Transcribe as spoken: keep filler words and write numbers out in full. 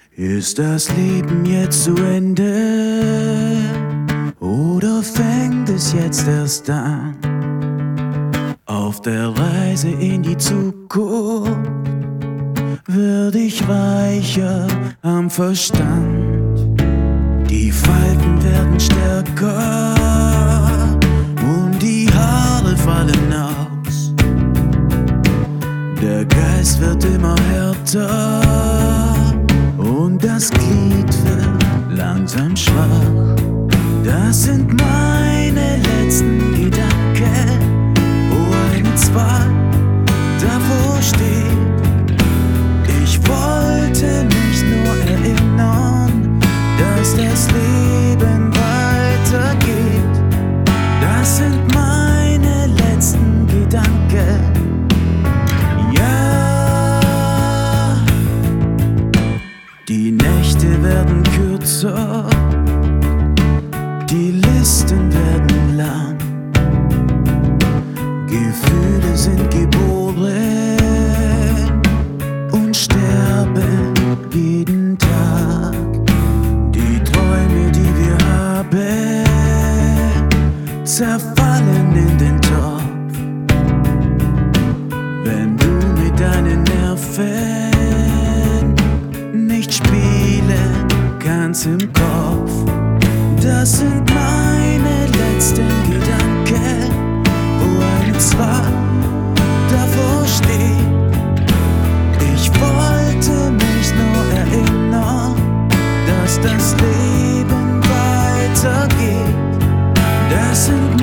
Ist das Leben jetzt zu Ende oder fängt es jetzt erst an? Auf der Reise in die Zukunft werd ich weicher am Verstand. Die Falten werden stärker und die Haare fallen aus. Der Geist wird immer härter und das Glied wird langsam schwach. Das sind meine letzten Gedanken, wo eine Zahl davor steht. Ich wollte mich nur erinnern, dass das Leben weitergeht. Das sind meine letzten Gedanken. Die Nächte werden kürzer, die Listen werden lang. Gefühle sind geboren und sterben jeden Tag. Die Träume, die wir haben, zerfallen in den Topf. Wenn du mit deinen Nerven nicht spielen kannst im Kopf. Das sind meine letzten Gedanken, wo eine Zahl davor steht. Ich wollte mich nur erinnern, dass das Leben weitergeht. Das sind